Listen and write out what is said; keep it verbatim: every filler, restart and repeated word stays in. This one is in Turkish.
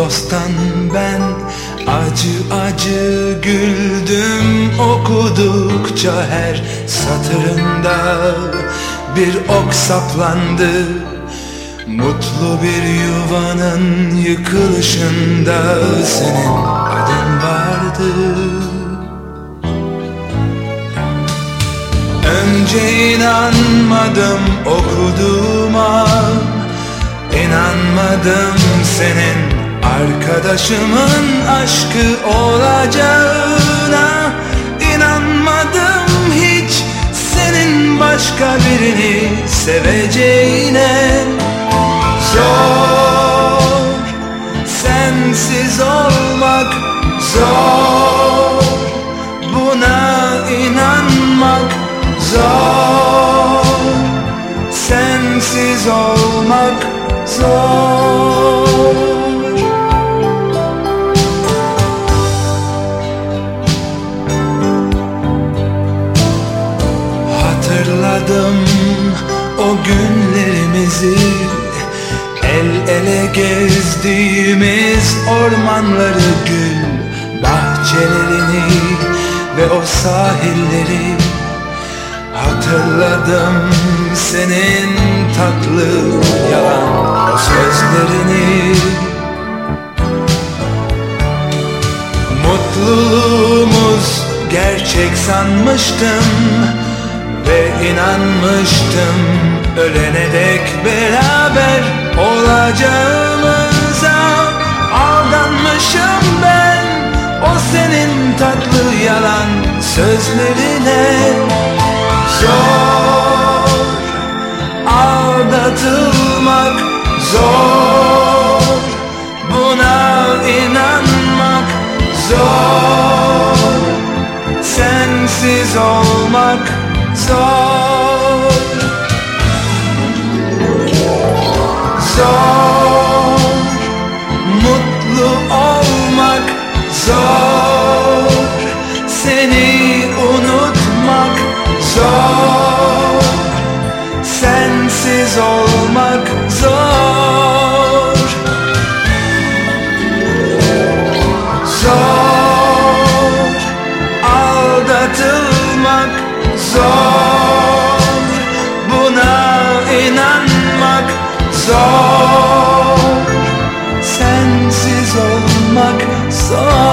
dosttan ben acı acı güldüm. Okudukça her satırında bir ok saplandı. Mutlu bir yuvanın yıkılışında senin adın vardı. Önce inanmadım okuduğuma, İnanmadım senin arkadaşımın aşkı olacağına. İnanmadım hiç senin başka birini seveceğine. Zor, sensiz olmak zor, buna inanmak zor, sensiz olmak zor. Hatırladım o günlerimizi, el ele gezdiğimiz ormanları, gül bahçelerini ve o sahilleri. Hatırladım senin tatlı yalan o sözlerini. Mutluluğumuz gerçek sanmıştım ve inanmıştım ölene dek beraber olacağımıza. Aldanmışım ben o senin tatlı yalan sözlerine. Zor, aldatılmak zor, buna inanmak zor, sensiz olmak zor. Zor, mutlu olmak zor, seni unutmak zor, sensiz olmak zor. Zor, aldatılmak zor, buna inanmak zor, sensiz olmak zor.